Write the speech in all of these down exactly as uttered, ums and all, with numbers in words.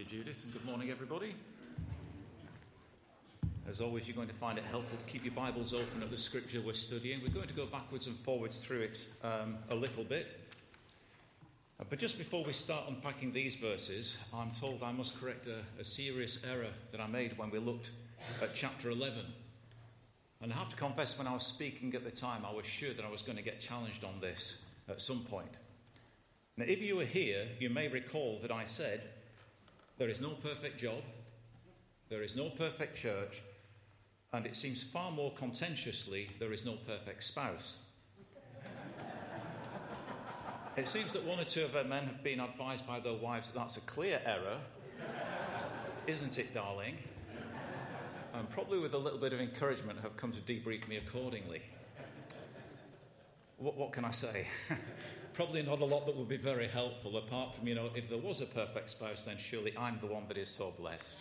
you, Judith, and good morning, everybody. As always, you're going to find it helpful to keep your Bibles open at the scripture we're studying. We're going to go backwards and forwards through it um, a little bit. Uh, but just before we start unpacking these verses, I'm told I must correct a, a serious error that I made when we looked at chapter eleven. And I have to confess, when I was speaking at the time, I was sure that I was going to get challenged on this at some point. Now, if you were here, you may recall that I said, there is no perfect job, there is no perfect church, and it seems far more contentiously, there is no perfect spouse. It seems that one or two of our men have been advised by their wives that that's a clear error, isn't it, darling? And probably with a little bit of encouragement have come to debrief me accordingly. What, what can I say? Probably not a lot that would be very helpful, apart from, you know, if there was a perfect spouse, then surely I'm the one that is so blessed.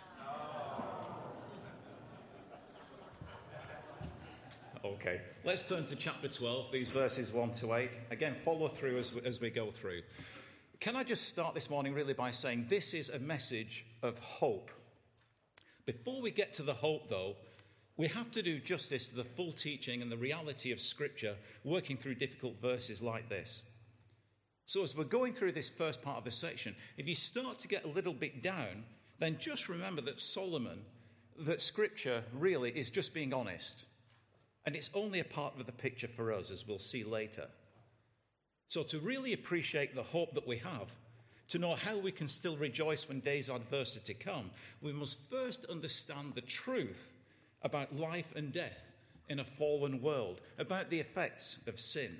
Okay, let's turn to chapter twelve, these verses one to eight. Again, follow through as we, as we go through. Can I just start this morning really by saying this is a message of hope. Before we get to the hope, though, we have to do justice to the full teaching and the reality of Scripture working through difficult verses like this. So as we're going through this first part of the section, if you start to get a little bit down, then just remember that Solomon, that Scripture really is just being honest. And it's only a part of the picture for us, as we'll see later. So to really appreciate the hope that we have, to know how we can still rejoice when days of adversity come, we must first understand the truth about life and death in a fallen world, about the effects of sin.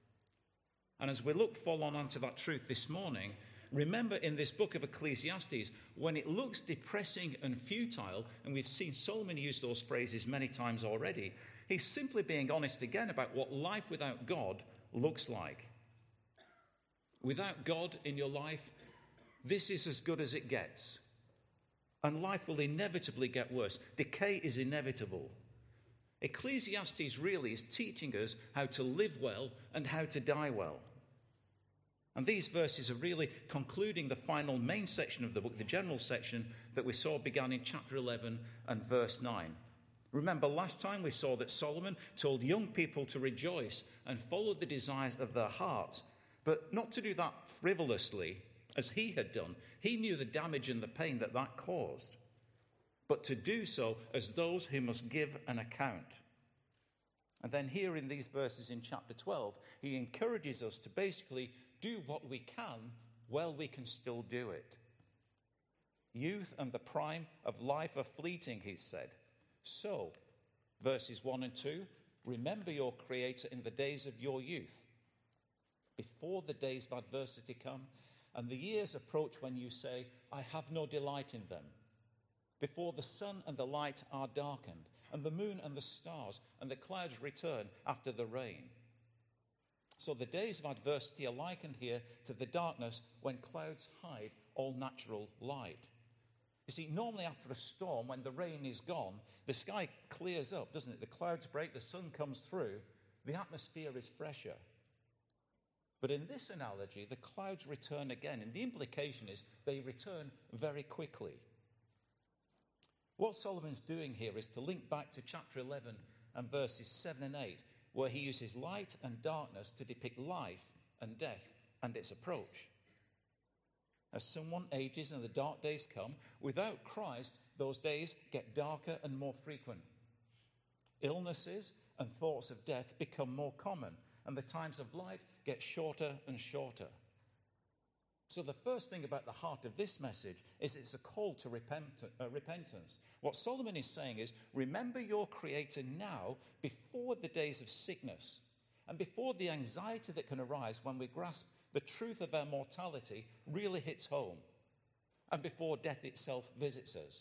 And as we look full on onto that truth this morning, remember in this book of Ecclesiastes, when it looks depressing and futile, and we've seen Solomon use those phrases many times already, he's simply being honest again about what life without God looks like. Without God in your life, this is as good as it gets. And life will inevitably get worse. Decay is inevitable. Ecclesiastes really is teaching us how to live well and how to die well. And these verses are really concluding the final main section of the book, the general section that we saw began in chapter eleven and verse nine. Remember, last time we saw that Solomon told young people to rejoice and follow the desires of their hearts, but not to do that frivolously as he had done. He knew the damage and the pain that that caused, but to do so as those who must give an account. And then here in these verses in chapter twelve, he encourages us to basically do what we can while we can still do it. Youth and the prime of life are fleeting, he said. So, verses one and two, remember your Creator in the days of your youth, before the days of adversity come, and the years approach when you say, I have no delight in them. Before the sun and the light are darkened, and the moon and the stars and the clouds return after the rain. So the days of adversity are likened here to the darkness when clouds hide all natural light. You see, normally after a storm, when the rain is gone, the sky clears up, doesn't it? The clouds break, the sun comes through, the atmosphere is fresher. But in this analogy, the clouds return again, and the implication is they return very quickly. What Solomon's doing here is to link back to chapter eleven and verses seven and eight, where he uses light and darkness to depict life and death and its approach. As someone ages and the dark days come, without Christ, those days get darker and more frequent. Illnesses and thoughts of death become more common, and the times of light get shorter and shorter. So the first thing about the heart of this message is it's a call to repent, uh, repentance. What Solomon is saying is, remember your Creator now before the days of sickness and before the anxiety that can arise when we grasp the truth of our mortality really hits home and before death itself visits us.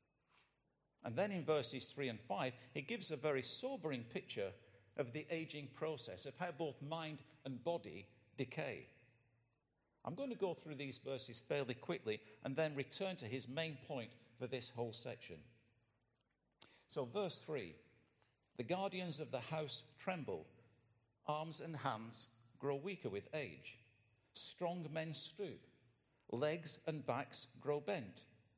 And then in verses three and five, he gives a very sobering picture of the aging process, of how both mind and body decay. I'm going to go through these verses fairly quickly and then return to his main point for this whole section. So verse three, the guardians of the house tremble, arms and hands grow weaker with age. Strong men stoop, legs and backs grow bent.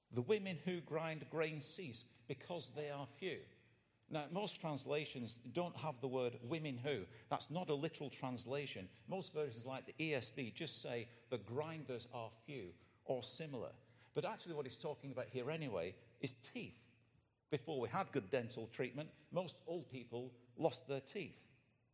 The women who grind grain cease because they are few. Now, most translations don't have the word women who. That's not a literal translation. Most versions, like the E S V, just say the grinders are few or similar. But actually what he's talking about here anyway is teeth. Before we had good dental treatment, most old people lost their teeth.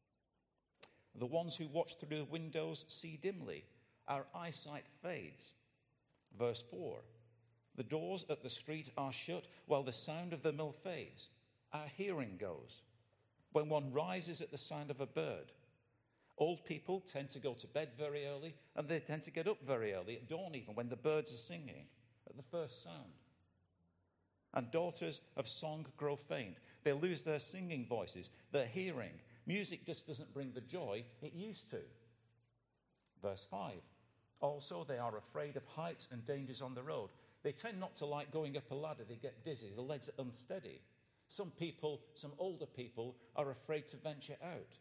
The ones who watch through the windows see dimly. Our eyesight fades. Verse four. The doors at the street are shut while the sound of the mill fades. Our hearing goes. When one rises at the sound of a bird. Old people tend to go to bed very early, and they tend to get up very early, at dawn even, when the birds are singing, at the first sound. And daughters of song grow faint. They lose their singing voices, their hearing. Music just doesn't bring the joy it used to. Verse five. Also, they are afraid of heights and dangers on the road. They tend not to like going up a ladder. They get dizzy. The legs are unsteady. Some people, some older people, are afraid to venture out.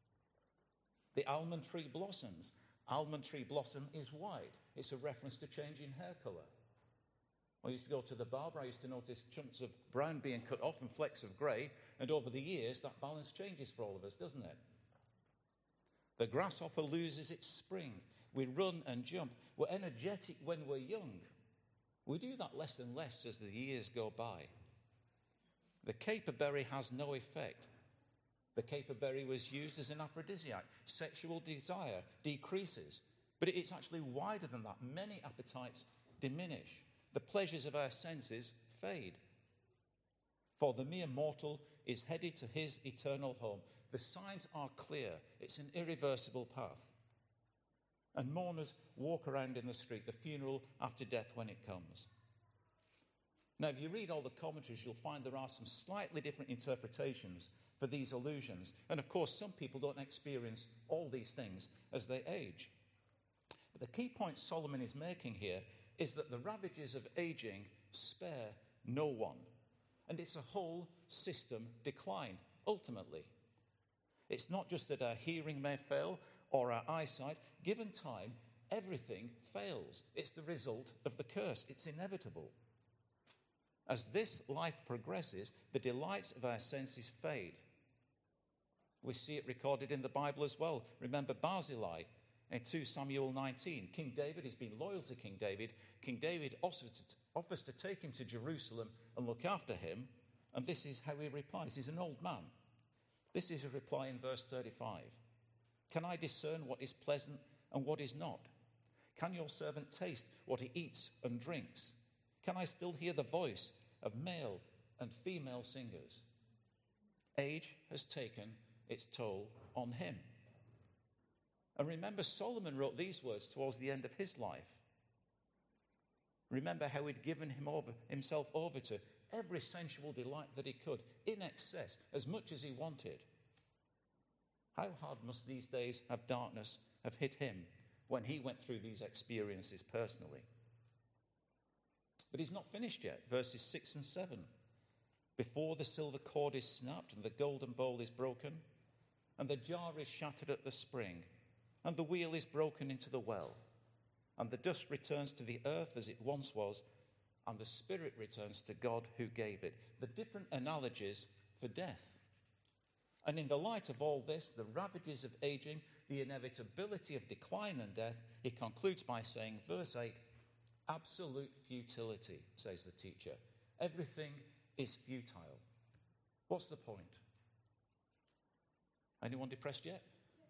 The almond tree blossoms. Almond tree blossom is white. It's a reference to changing hair colour. I used to go to the barber. I used to notice chunks of brown being cut off and flecks of grey. And over the years, that balance changes for all of us, doesn't it? The grasshopper loses its spring. We run and jump. We're energetic when we're young. We do that less and less as the years go by. The caperberry has no effect. The caperberry was used as an aphrodisiac. Sexual desire decreases. But it's actually wider than that. Many appetites diminish. The pleasures of our senses fade. For the mere mortal is headed to his eternal home. The signs are clear. It's an irreversible path. And mourners walk around in the street, the funeral after death when it comes. Now, if you read all the commentaries, you'll find there are some slightly different interpretations for these allusions. And of course, some people don't experience all these things as they age. But the key point Solomon is making here is that the ravages of aging spare no one. And it's a whole system decline, ultimately. It's not just that our hearing may fail or our eyesight. Given time, everything fails. It's the result of the curse. It's inevitable. As this life progresses, the delights of our senses fade. We see it recorded in the Bible as well. Remember Barzillai in Second Samuel nineteen. King David, he's been loyal to King David. King David offers to take him to Jerusalem and look after him. And this is how he replies. He's an old man. This is a reply in verse thirty-five. Can I discern what is pleasant and what is not? Can your servant taste what he eats and drinks? Can I still hear the voice of male and female singers? Age has taken its toll on him. And remember, Solomon wrote these words towards the end of his life. Remember how he'd given him over, himself over to every sensual delight that he could, in excess, as much as he wanted. How hard must these days of darkness have hit him when he went through these experiences personally? But he's not finished yet. Verses six and seven. Before the silver cord is snapped and the golden bowl is broken, and the jar is shattered at the spring, and the wheel is broken into the well, and the dust returns to the earth as it once was, and the spirit returns to God who gave it. The different analogies for death. And in the light of all this, the ravages of aging, the inevitability of decline and death, he concludes by saying, verse eight, absolute futility, says the teacher. Everything is futile. What's the point? Anyone depressed yet?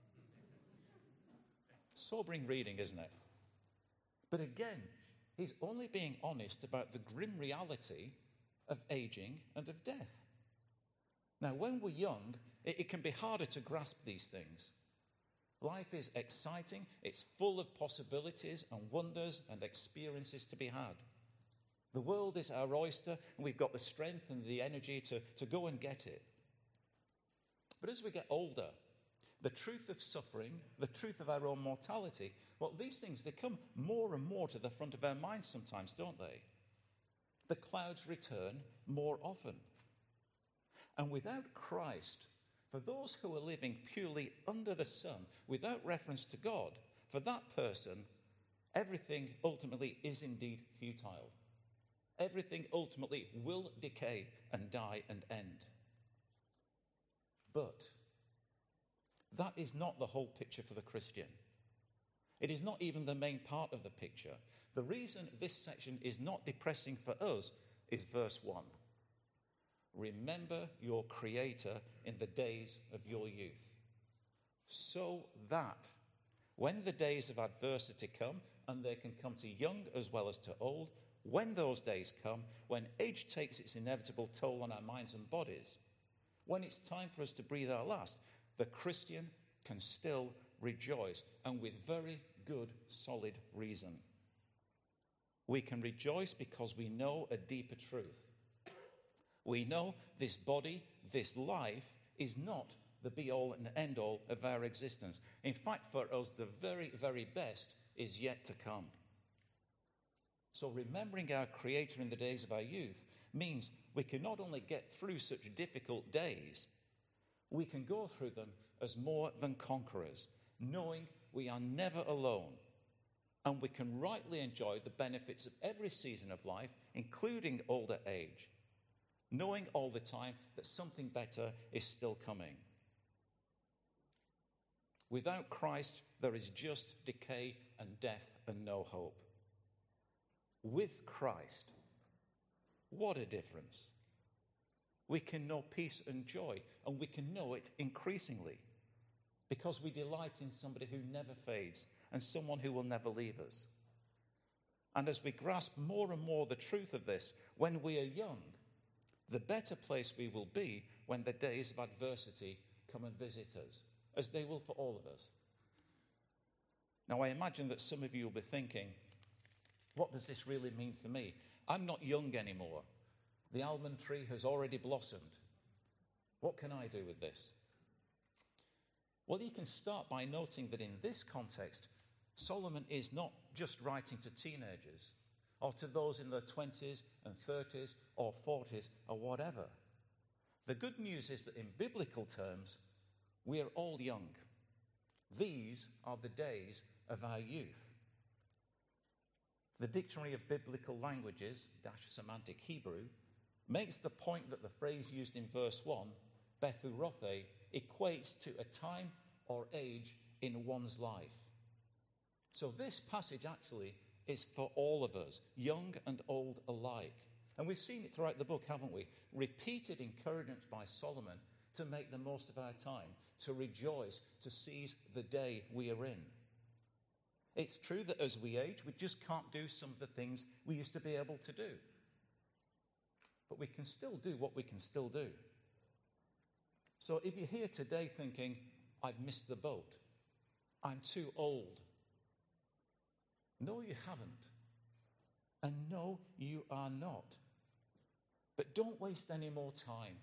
Sobering reading, isn't it? But again, he's only being honest about the grim reality of aging and of death. Now, when we're young, it, it can be harder to grasp these things. Life is exciting. It's full of possibilities and wonders and experiences to be had. The world is our oyster, and we've got the strength and the energy to, to go and get it. But as we get older, the truth of suffering, the truth of our own mortality, well, these things, they come more and more to the front of our minds sometimes, don't they? The clouds return more often. And without Christ, for those who are living purely under the sun, without reference to God, for that person, everything ultimately is indeed futile. Everything ultimately will decay and die and end. But that is not the whole picture for the Christian. It is not even the main part of the picture. The reason this section is not depressing for us is verse one. Remember your Creator in the days of your youth, so that when the days of adversity come, and they can come to young as well as to old, when those days come, when age takes its inevitable toll on our minds and bodies, when it's time for us to breathe our last, the Christian can still rejoice, and with very good, solid reason. We can rejoice because we know a deeper truth. We know this body, this life, is not the be-all and end-all of our existence. In fact, for us, the very, very best is yet to come. So remembering our Creator in the days of our youth means we can not only get through such difficult days, we can go through them as more than conquerors, knowing we are never alone, and we can rightly enjoy the benefits of every season of life, including older age, knowing all the time that something better is still coming. Without Christ, there is just decay and death and no hope. With Christ, what a difference. We can know peace and joy, and we can know it increasingly because we delight in somebody who never fades and someone who will never leave us. And as we grasp more and more the truth of this, when we are young, the better place we will be when the days of adversity come and visit us, as they will for all of us. Now, I imagine that some of you will be thinking, what does this really mean for me? I'm not young anymore. The almond tree has already blossomed. What can I do with this? Well, you can start by noting that in this context, Solomon is not just writing to teenagers or to those in their twenties and thirties or forties or whatever. The good news is that in biblical terms, we are all young. These are the days of our youth. The Dictionary of Biblical Languages, dash semantic Hebrew, makes the point that the phrase used in verse one, Bethurothé, equates to a time or age in one's life. So this passage actually is for all of us, young and old alike. And we've seen it throughout the book, haven't we? Repeated encouragement by Solomon to make the most of our time, to rejoice, to seize the day we are in. It's true that as we age, we just can't do some of the things we used to be able to do. But we can still do what we can still do. So if you're here today thinking, I've missed the boat, I'm too old. No, you haven't. And no, you are not. But don't waste any more time.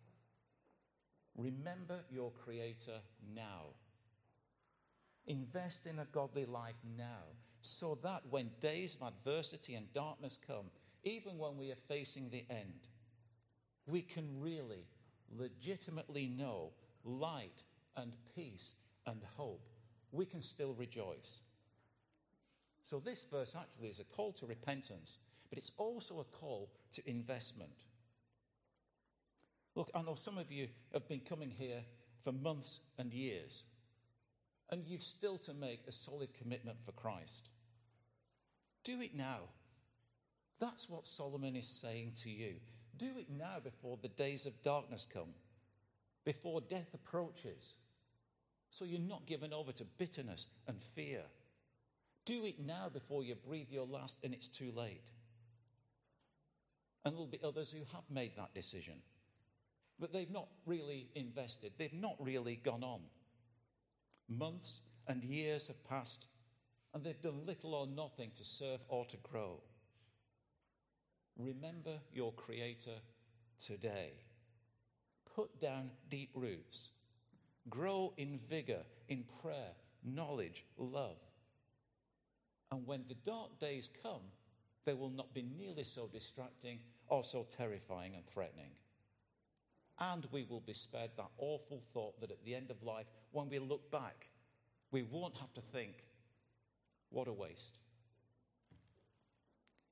Remember your Creator now. Invest in a godly life now, so that when days of adversity and darkness come, even when we are facing the end, we can really, legitimately know light and peace and hope. We can still rejoice. So this verse actually is a call to repentance, but it's also a call to investment. Look, I know some of you have been coming here for months and years, and you've still to make a solid commitment for Christ. Do it now. That's what Solomon is saying to you. Do it now before the days of darkness come, before death approaches, so you're not given over to bitterness and fear. Do it now before you breathe your last and it's too late. And there'll be others who have made that decision, but they've not really invested. They've not really gone on. Months and years have passed, and they've done little or nothing to serve or to grow. Remember your Creator today. Put down deep roots. Grow in vigor, in prayer, knowledge, love. And when the dark days come, they will not be nearly so distracting or so terrifying and threatening. And we will be spared that awful thought that at the end of life, when we look back, we won't have to think, what a waste. The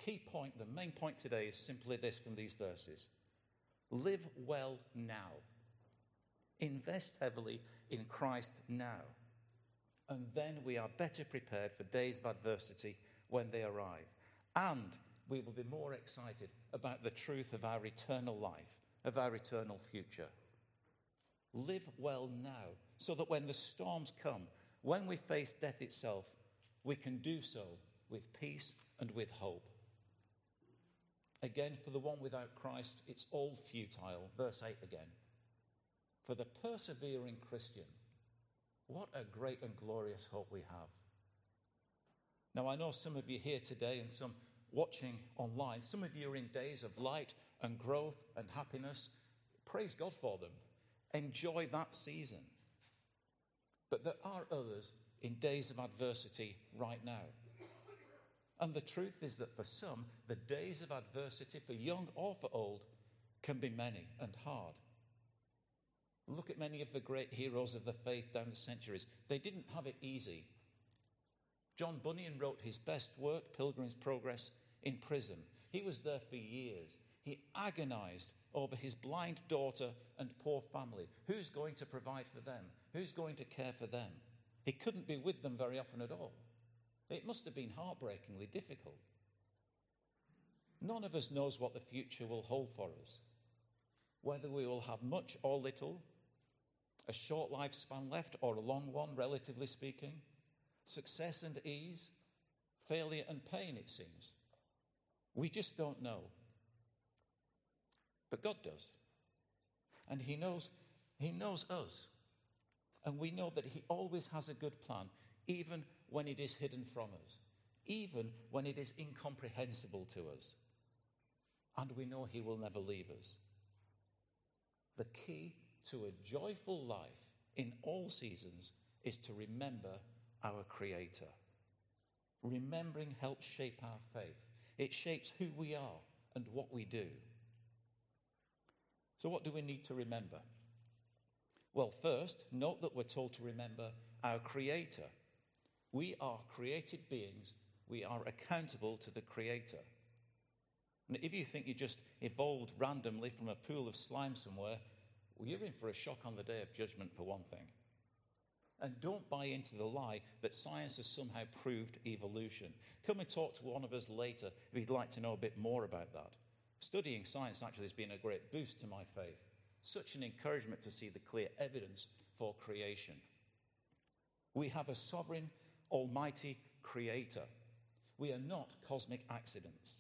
key point, the main point today is simply this from these verses. Live well now. Invest heavily in Christ now. And then we are better prepared for days of adversity when they arrive. And we will be more excited about the truth of our eternal life, of our eternal future. Live well now, so that when the storms come, when we face death itself, we can do so with peace and with hope. Again, for the one without Christ, it's all futile. Verse eight again. For the persevering Christian, what a great and glorious hope we have. Now, I know some of you here today and some watching online, some of you are in days of light and growth and happiness. Praise God for them. Enjoy that season. But there are others in days of adversity right now. And the truth is that for some, the days of adversity, for young or for old, can be many and hard. Look at many of the great heroes of the faith down the centuries. They didn't have it easy. John Bunyan wrote his best work, Pilgrim's Progress, in prison. He was there for years. He agonized over his blind daughter and poor family. Who's going to provide for them? Who's going to care for them? He couldn't be with them very often at all. It must have been heartbreakingly difficult. None of us knows what the future will hold for us. Whether we will have much or little, a short lifespan left or a long one, relatively speaking, success and ease, failure and pain, it seems. We just don't know. But God does. And he knows, he knows us. And we know that he always has a good plan, even when it is hidden from us, even when it is incomprehensible to us. And we know he will never leave us. The key to a joyful life in all seasons is to remember our Creator. Remembering helps shape our faith. It shapes who we are and what we do. So what do we need to remember? Well, first, note that we're told to remember our Creator. We are created beings. We are accountable to the Creator. And if you think you just evolved randomly from a pool of slime somewhere, well, you're in for a shock on the day of judgment, for one thing. And don't buy into the lie that science has somehow proved evolution. Come and talk to one of us later if you'd like to know a bit more about that. Studying science actually has been a great boost to my faith. Such an encouragement to see the clear evidence for creation. We have a sovereign, almighty Creator. We are not cosmic accidents.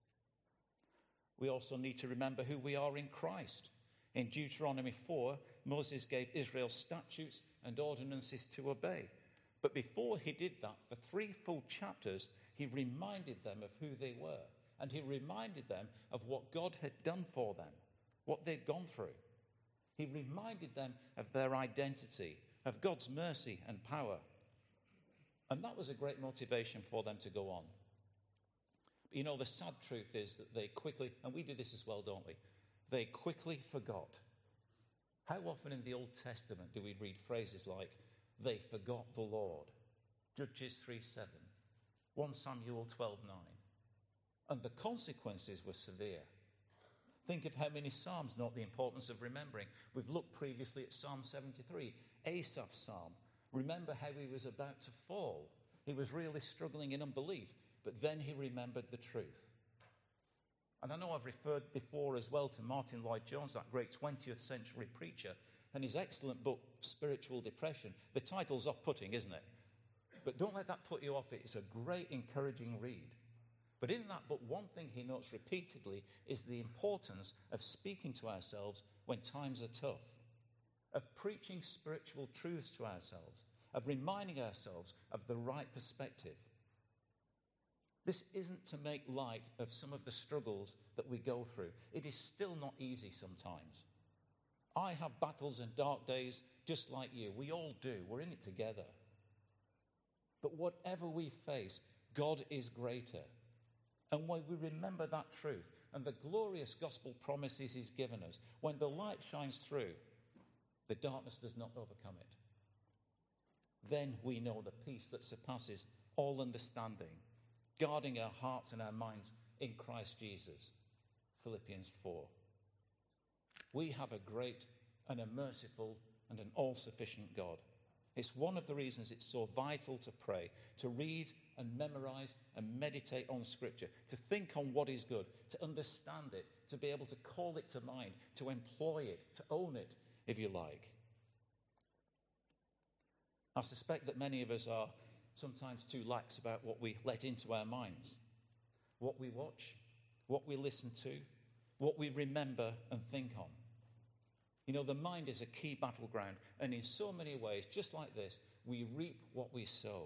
We also need to remember who we are in Christ. In Deuteronomy four, Moses gave Israel statutes and ordinances to obey. But before he did that, for three full chapters, he reminded them of who they were. And he reminded them of what God had done for them, what they'd gone through. He reminded them of their identity, of God's mercy and power. And that was a great motivation for them to go on. But you know, the sad truth is that they quickly, and we do this as well, don't we? They quickly forgot. How often in the Old Testament do we read phrases like, they forgot the Lord? Judges three seven, First Samuel twelve nine. And the consequences were severe. Think of how many Psalms note the importance of remembering. We've looked previously at Psalm seventy-three, Asaph's Psalm. Remember how he was about to fall. He was really struggling in unbelief, but then he remembered the truth. And I know I've referred before as well to Martin Lloyd-Jones, that great twentieth century preacher, and his excellent book, Spiritual Depression. The title's off-putting, isn't it? But don't let that put you off it. It's a great, encouraging read. But in that book, one thing he notes repeatedly is the importance of speaking to ourselves when times are tough, of preaching spiritual truths to ourselves, of reminding ourselves of the right perspective. This isn't to make light of some of the struggles that we go through. It is still not easy sometimes. I have battles and dark days just like you. We all do. We're in it together. But whatever we face, God is greater. And when we remember that truth and the glorious gospel promises he's given us, when the light shines through, the darkness does not overcome it. Then we know the peace that surpasses all understanding. guarding our hearts and our minds in Christ Jesus. Philippians four. We have a great and a merciful and an all-sufficient God. It's one of the reasons it's so vital to pray, to read and memorize and meditate on Scripture, to think on what is good, to understand it, to be able to call it to mind, to employ it, to own it, if you like. I suspect that many of us are sometimes too lax about what we let into our minds, what we watch, what we listen to, what we remember and think on. You know, the mind is a key battleground, and in so many ways, just like this, we reap what we sow.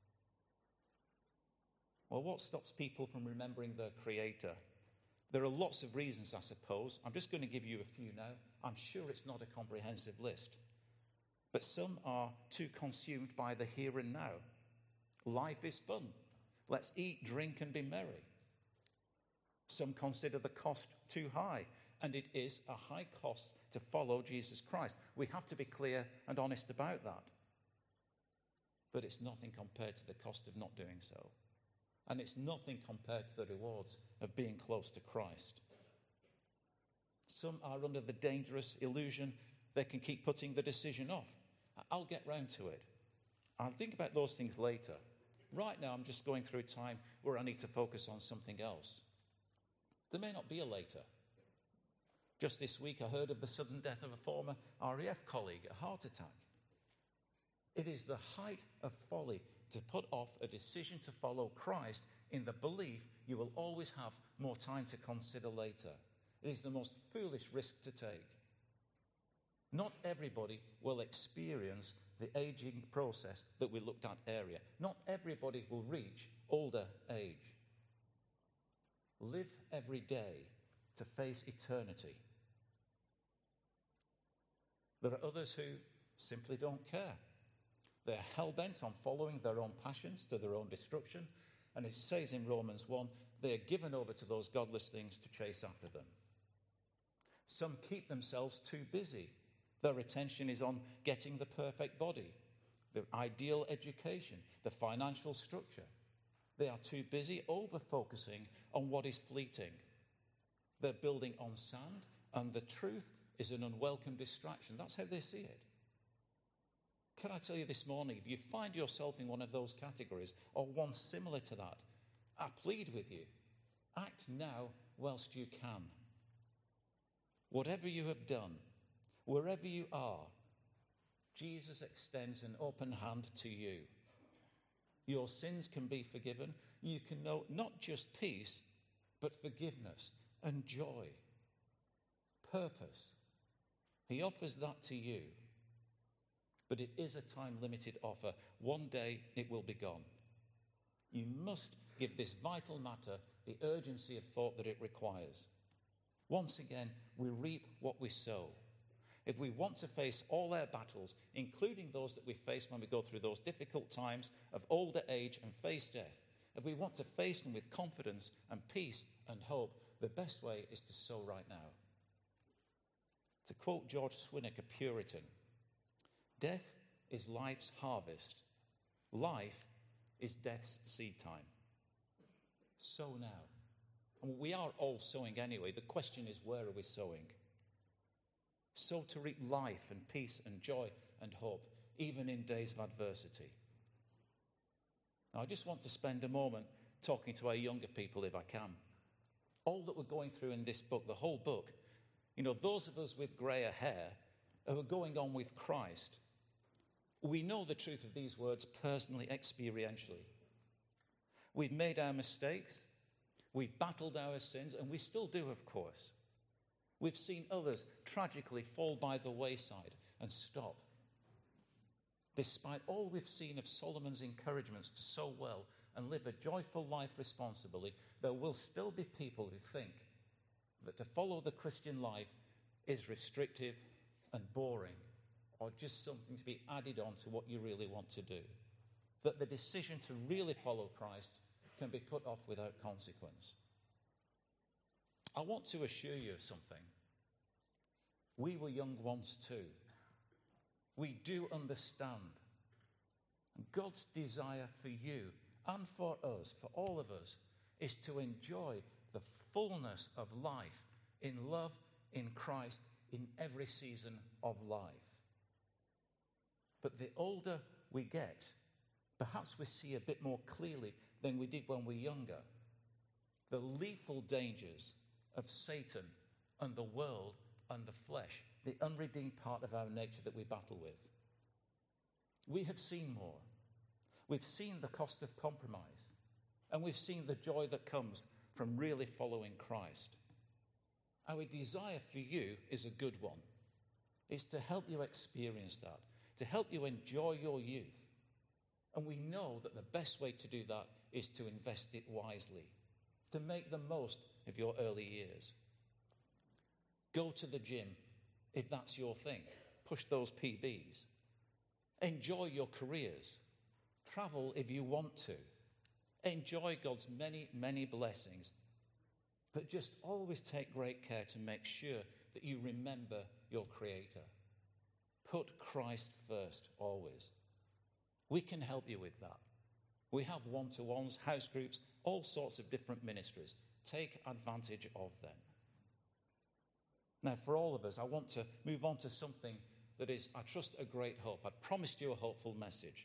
Well, what stops people from remembering their Creator? There are lots of reasons, I suppose. I'm just going to give you a few now. I'm sure it's not a comprehensive list. But some are too consumed by the here and now. Life is fun. Let's eat, drink, and be merry. Some consider the cost too high, and it is a high cost to follow Jesus Christ. We have to be clear and honest about that. But it's nothing compared to the cost of not doing so. And it's nothing compared to the rewards of being close to Christ. Some are under the dangerous illusion they can keep putting the decision off. I'll get round to it. I'll think about those things later. Right now, I'm just going through a time where I need to focus on something else. There may not be a later. Just this week, I heard of the sudden death of a former R A F colleague, a heart attack. It is the height of folly to put off a decision to follow Christ in the belief you will always have more time to consider later. It is the most foolish risk to take. Not everybody will experience the aging process that we looked at earlier. Not everybody will reach older age. Live every day to face eternity. There are others who simply don't care. They're hell-bent on following their own passions to their own destruction. And as it says in Romans one, they are given over to those godless things to chase after them. Some keep themselves too busy. Their attention is on getting the perfect body, the ideal education, the financial structure. They are too busy over-focusing on what is fleeting. They're building on sand, and the truth is an unwelcome distraction. That's how they see it. Can I tell you this morning, if you find yourself in one of those categories or one similar to that, I plead with you, act now whilst you can. Whatever you have done, wherever you are, Jesus extends an open hand to you. Your sins can be forgiven. You can know not just peace, but forgiveness and joy, purpose. He offers that to you. But it is a time-limited offer. One day it will be gone. You must give this vital matter the urgency of thought that it requires. Once again, we reap what we sow. If we want to face all our battles, including those that we face when we go through those difficult times of older age and face death, if we want to face them with confidence and peace and hope, the best way is to sow right now. To quote George Swinnock, a Puritan, death is life's harvest. Life is death's seed time. Sow now. And we are all sowing anyway. The question is, where are we sowing? Sow to reap life and peace and joy and hope, even in days of adversity. Now, I just want to spend a moment talking to our younger people, if I can. All that we're going through in this book, the whole book, you know, those of us with greyer hair who are going on with Christ, we know the truth of these words personally, experientially. We've made our mistakes, we've battled our sins, and we still do, of course. We've seen others tragically fall by the wayside and stop. Despite all we've seen of Solomon's encouragements to sow well and live a joyful life responsibly, there will still be people who think that to follow the Christian life is restrictive and boring, or just something to be added on to what you really want to do. That the decision to really follow Christ can be put off without consequence. I want to assure you of something. We were young once too. We do understand God's desire for you and for us, for all of us, is to enjoy the fullness of life in love, in Christ, in every season of life. But the older we get, perhaps we see a bit more clearly than we did when we were younger the lethal dangers of Satan and the world and the flesh, the unredeemed part of our nature that we battle with. We have seen more. We've seen the cost of compromise, and we've seen the joy that comes from really following Christ. Our desire for you is a good one. It's to help you experience that, to help you enjoy your youth. And we know that the best way to do that is to invest it wisely, to make the most of your early years. Go to the gym if that's your thing. Push those P Bs. Enjoy your careers. Travel if you want to. Enjoy God's many, many blessings. But just always take great care to make sure that you remember your Creator. Put Christ first, always. We can help you with that. We have one-to-ones, house groups, all sorts of different ministries. Take advantage of them. Now, for all of us, I want to move on to something that is, I trust, a great hope. I promised you a hopeful message.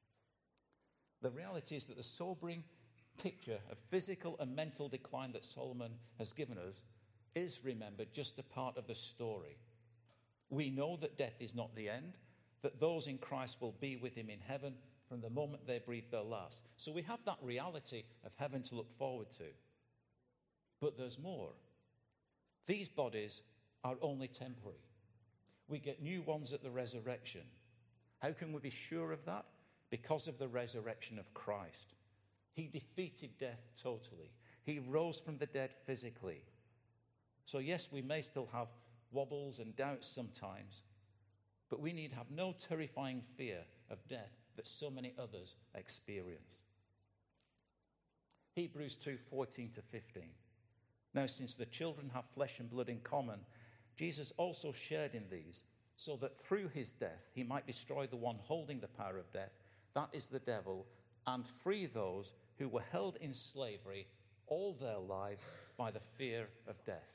The reality is that the sobering picture of physical and mental decline that Solomon has given us is, remember, just a part of the story. We know that death is not the end, that those in Christ will be with him in heaven from the moment they breathe their last. So we have that reality of heaven to look forward to. But there's more. These bodies are only temporary. We get new ones at the resurrection. How can we be sure of that? Because of the resurrection of Christ. He defeated death totally. He rose from the dead physically. So yes, we may still have wobbles and doubts sometimes, but we need have no terrifying fear of death that so many others experience. Hebrews two, fourteen to fifteen. Now, since the children have flesh and blood in common, Jesus also shared in these, so that through his death he might destroy the one holding the power of death, that is the devil, and free those who were held in slavery all their lives by the fear of death.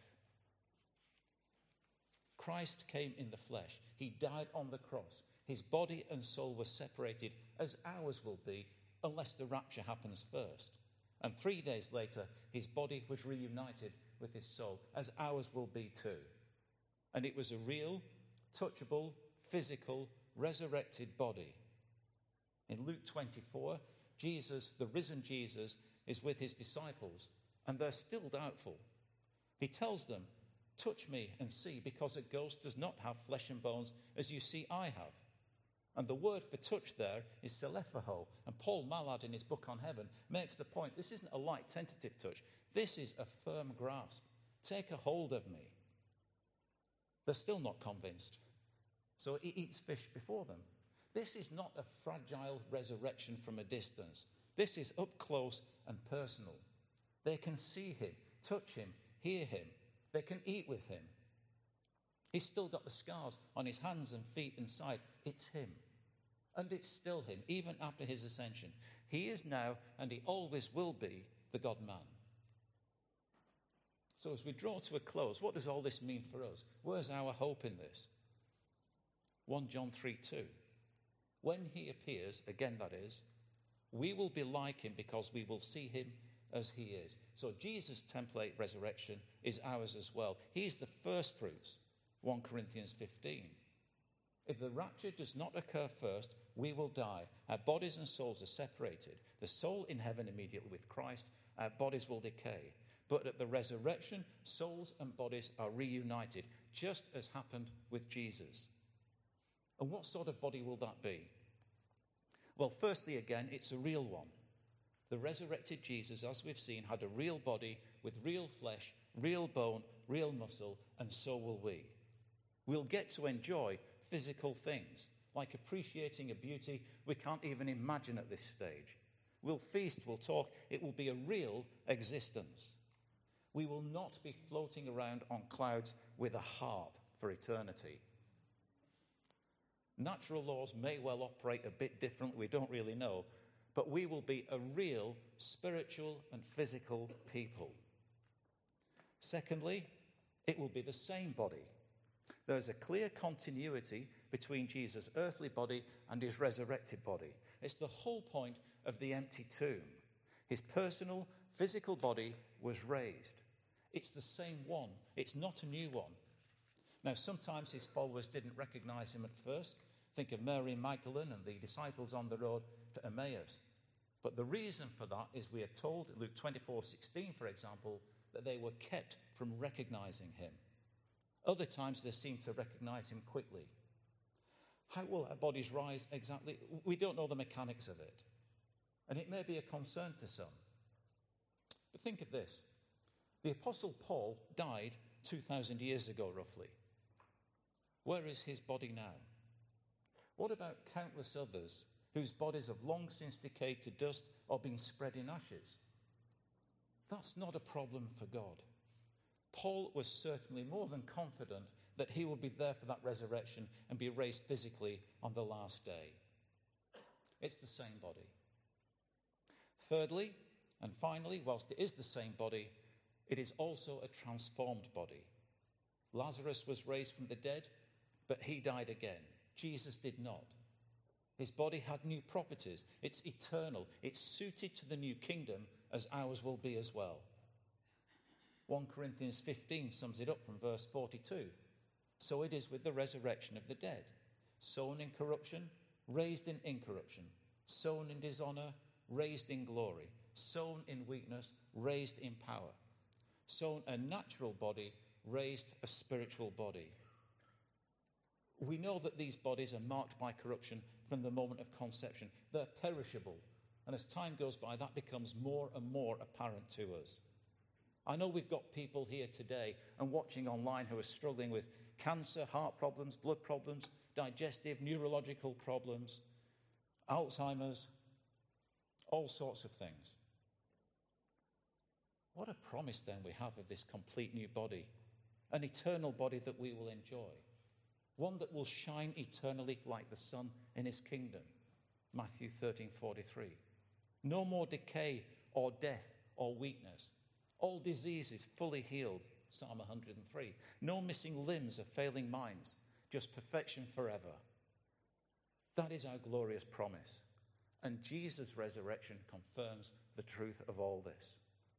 Christ came in the flesh. He died on the cross. His body and soul were separated, as ours will be, unless the rapture happens first. And three days later, his body was reunited with his soul, as ours will be too. And it was a real, touchable, physical, resurrected body. In Luke twenty-four, Jesus, the risen Jesus, is with his disciples, and they're still doubtful. He tells them, touch me and see, because a ghost does not have flesh and bones, as you see I have. And the word for touch there is selephaho. And Paul Mallard, in his book on heaven, makes the point, this isn't a light, tentative touch. This is a firm grasp. Take a hold of me. They're still not convinced. So he eats fish before them. This is not a fragile resurrection from a distance. This is up close and personal. They can see him, touch him, hear him. They can eat with him. He's still got the scars on his hands and feet and side. It's him. And it's still him, even after his ascension. He is now, and he always will be, the God-man. So as we draw to a close, what does all this mean for us? Where's our hope in this? First John three two. When he appears, again that is, we will be like him because we will see him as he is. So Jesus' template resurrection is ours as well. He's the first fruits, First Corinthians fifteen. If the rapture does not occur first, we will die. Our bodies and souls are separated. The soul in heaven immediately with Christ, our bodies will decay. But at the resurrection, souls and bodies are reunited, just as happened with Jesus. And what sort of body will that be? Well, firstly, again, it's a real one. The resurrected Jesus, as we've seen, had a real body with real flesh, real bone, real muscle, and so will we. We'll get to enjoy physical things, like appreciating a beauty we can't even imagine at this stage. We'll feast, we'll talk. It will be a real existence. We will not be floating around on clouds with a harp for eternity. Natural laws may well operate a bit differently, we don't really know, but we will be a real spiritual and physical people. Secondly, it will be the same body. There's a clear continuity between Jesus' earthly body and his resurrected body. It's the whole point of the empty tomb. His personal, physical body was raised. It's the same one. It's not a new one. Now, sometimes his followers didn't recognize him at first. Think of Mary Magdalene and the disciples on the road to Emmaus. But the reason for that is we are told, Luke twenty-four sixteen, for example, that they were kept from recognizing him. Other times they seem to recognize him quickly. How will our bodies rise exactly? We don't know the mechanics of it. And it may be a concern to some. But think of this. The Apostle Paul died two thousand years ago, roughly. Where is his body now? What about countless others whose bodies have long since decayed to dust or been spread in ashes? That's not a problem for God. Paul was certainly more than confident that he would be there for that resurrection and be raised physically on the last day. It's the same body. Thirdly, and finally, whilst it is the same body, it is also a transformed body. Lazarus was raised from the dead, but he died again. Jesus did not. His body had new properties. It's eternal. It's suited to the new kingdom, as ours will be as well. First Corinthians fifteen sums it up from verse forty-two. So it is with the resurrection of the dead. Sown in corruption, raised in incorruption. Sown in dishonor, raised in glory. Sown in weakness, raised in power. Sown a natural body, raised a spiritual body. We know that these bodies are marked by corruption from the moment of conception. They're perishable. And as time goes by, that becomes more and more apparent to us. I know we've got people here today and watching online who are struggling with cancer, heart problems, blood problems, digestive, neurological problems, Alzheimer's, all sorts of things. What a promise then we have of this complete new body, an eternal body that we will enjoy, one that will shine eternally like the sun in his kingdom. Matthew thirteen forty-three. No more decay or death or weakness. All diseases fully healed. Psalm one hundred three. No missing limbs or failing minds. Just perfection forever. That is our glorious promise. And Jesus' resurrection confirms the truth of all this.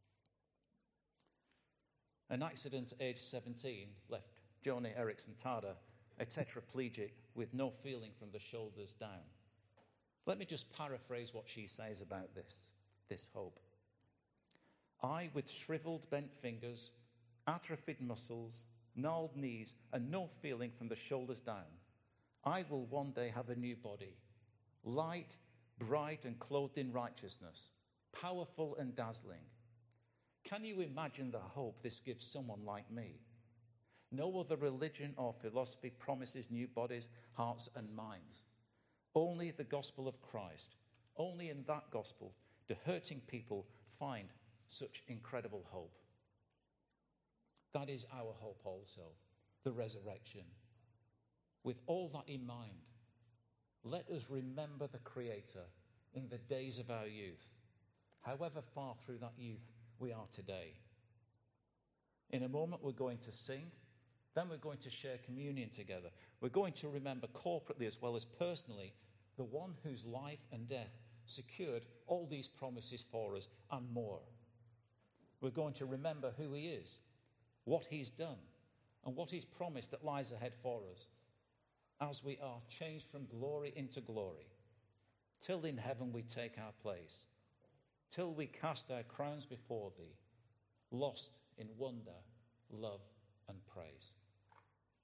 An accident at age seventeen left Joni Eareckson Tada a tetraplegic with no feeling from the shoulders down. Let me just paraphrase what she says about this, this hope. I, with shriveled bent fingers, atrophied muscles, gnarled knees, and no feeling from the shoulders down, I will one day have a new body, light, bright, and clothed in righteousness, powerful and dazzling. Can you imagine the hope this gives someone like me? No other religion or philosophy promises new bodies, hearts, and minds. Only the gospel of Christ. Only in that gospel do hurting people find such incredible hope. That is our hope also, the resurrection. With all that in mind, let us remember the Creator in the days of our youth, however far through that youth we are today. In a moment we're going to sing, then we're going to share communion together. We're going to remember corporately as well as personally the one whose life and death secured all these promises for us and more. We're going to remember who he is, what he's done, and what he's promised that lies ahead for us as we are changed from glory into glory, till in heaven we take our place, till we cast our crowns before thee, lost in wonder, love, and praise.